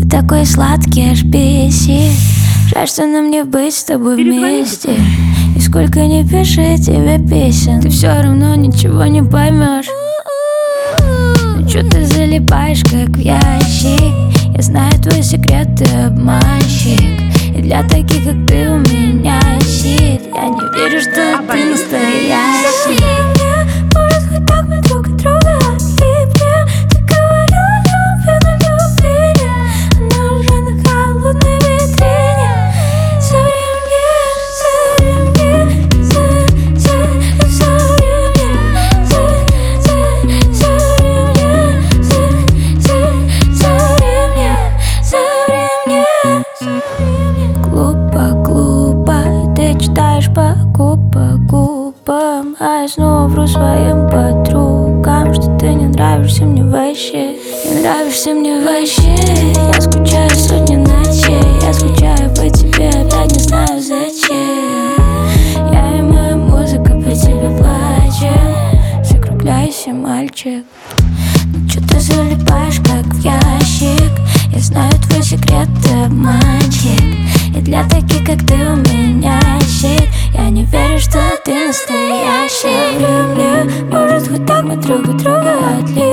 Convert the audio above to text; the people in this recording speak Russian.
такой сладкий, аж бесит. Жаль, что нам не быть с тобой вместе. И сколько не пиши тебе песен, ты все равно ничего не поймешь. Ну чё ты залипаешь, как в ящик? Я знаю твой секрет, ты обманщик. И для таких, как ты, у меня щит. Я не верю, что ты настоящий. Может, хоть так мы друг от друга отлипнем. Ты говорила, любви, но любви. Она уже на холодной витрине. Глупо, ты читаешь по губам, а я снова вру своим подругам, что ты не нравишься мне вообще. Не нравишься мне вообще. Я скучаю сотни ночей, я скучаю по тебе, опять не знаю зачем. Я и моя музыка по тебе плачет. Закругляйся, мальчик. Ну чё ты залипаешь, как в ящик? Я знаю твой секрет, ты обманщик. И для таких, как ты, у меня щит. Я не верю, что ты настоящий. Может, хоть так мы друг от друга отличим.